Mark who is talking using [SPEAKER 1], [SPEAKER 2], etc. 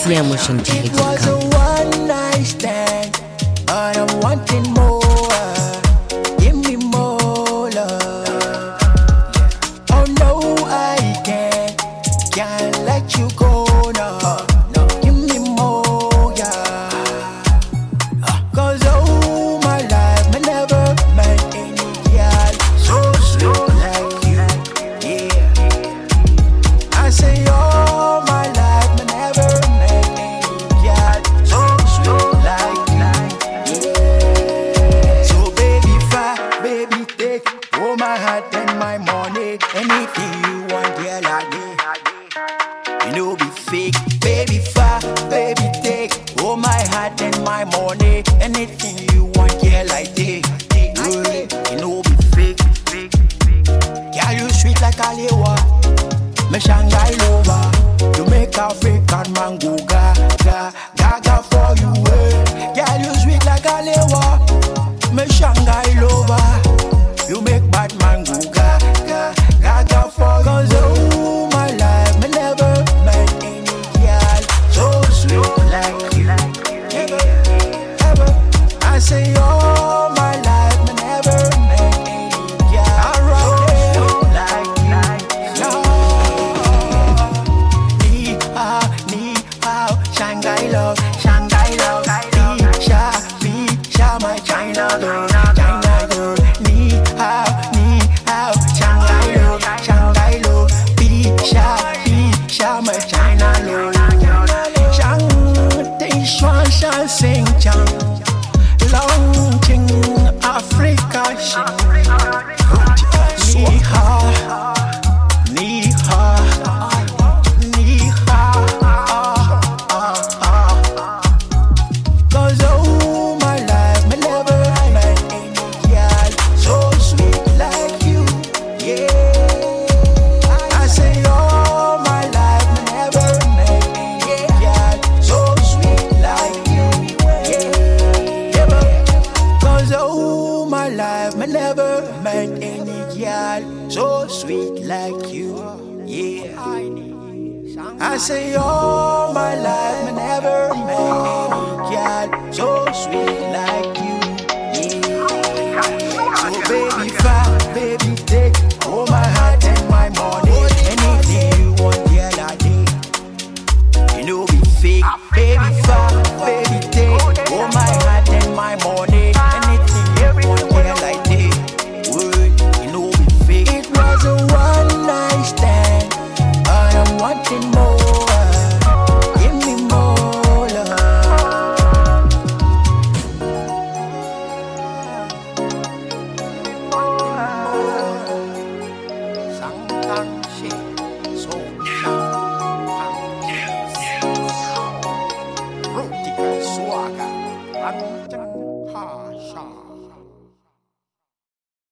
[SPEAKER 1] It was a
[SPEAKER 2] DJMotionTV.com.
[SPEAKER 1] one night stand, but I'm wanting more. Give me more love. Oh no, I can't let you go. No, give me more, yeah. 'Cause all my life, I never met any girl so sweet like you, yeah. I say all my life, I never met any girl so sweet like you, yeah. So baby, baby, take all my heart and my money. Anything you want, girl, I need. You know be fake, baby, baby, take all my heart and my money. Anything you want, girl, I take. You know be fake. Girl, you sweet like Alewa, me Shanghai lover. You make African man go gaga for you, eh. Girl, you sweet like Alewa, me Shanghai lover. You make bad man go gaga for you. 'Cause all my life, me never met any girl so sweet like you. Ever. I say all my life, me never met any girl so like you. No. Ni hao, Shanghai love, Bisha, my China girl. Ni hao, Shanghai love, Bisha, my China love. Shang Ting Shuan Shan Sing Chang, Long Ting Africa Shing. Ni ha. 'Cause all my life, I never met any girl so sweet like you, yeah. I say all my life, I never met any girl so sweet like you, yeah. 'Cause all my life, I never met any girl so sweet like you, yeah. I say all my life, I never met any girl so sweet like you, yeah. So baby, baby, take all my heart and my money. Anything you want, girl, I need. You know be fake, baby, baby, take all my heart and my money.